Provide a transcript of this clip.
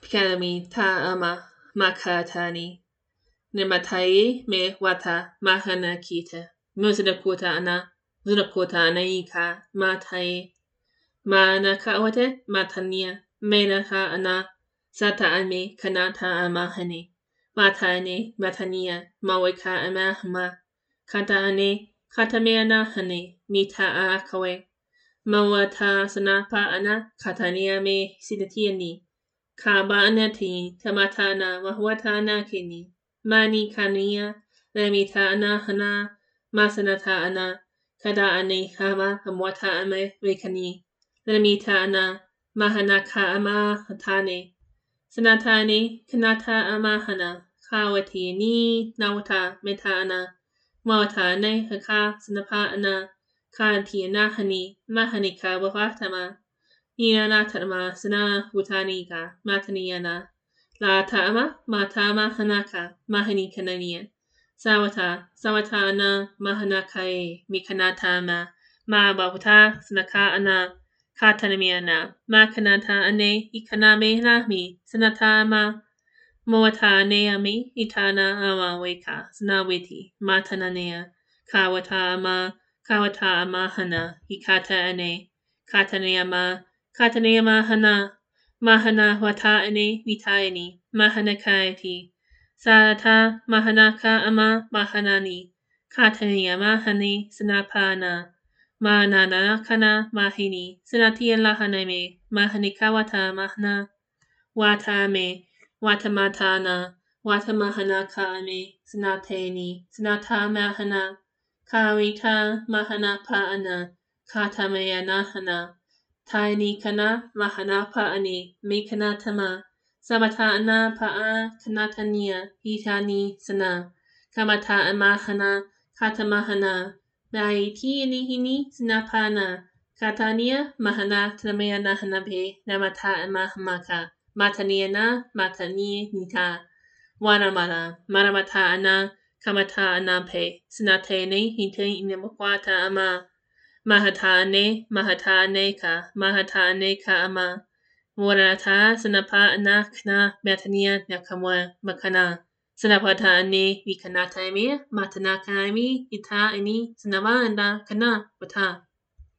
Kalami ta ama makatani. Nimatai me wata mahana kita. Muzakota ana Zunakota anaika matai. Mana kawate matania. Mena ha ana sata ame kanata amahane. Matane matania maweka amahma. Kata ane katameana hane mita akawe. Mawata sanapa ana katania me sidatiani. Kaba anati tamatana mahwatana kini. Mani kania lemita ana hana masanata ana kada ane hama hamwata ame rekani. Lemita ana mahanaka ama hatane. Sanatane kanata ama hana kawati ni nawata meta ana. Mawata ane haka sanapa ana kanti anahani mahanika wahatama. Ina natarma sana wutanika mataniana. La ta'ama matama hanaka mahani kanania. Sawata ana mahanakae mikanatama. Ma bahuta sanaka ana katanamiana. Ma kanata ane ikaname nahmi sanatama. Moata neami itana ama weka sanawiti matananea. Kawata ama hana ikata ane. Kataneyama hana mahana wata ane vitaini mahana kaiti sata mahanaka ama mahanani kataneyama hani sanapana manana kana mahini sanatia lahaname mahanikawata mahana watame watamatana watamahana kame sanateni sanata mahana kawita mahana paana katameyana hana Tiny kana mahana paani me kanatama samata ana paa kanatania hitani sana kamata amahana katamahana maiti hini sinapana katania mahana tamayana hanabe namata amahamaka mataniana matani nita maramata ana kamata anape sinatene hinte inamukwata ama Mahatane ka ama. Morata sanapa anakna matania nakamwa makana. Sanapata ane vikanata eme matanaka eme ita ini sanavanda kana wata.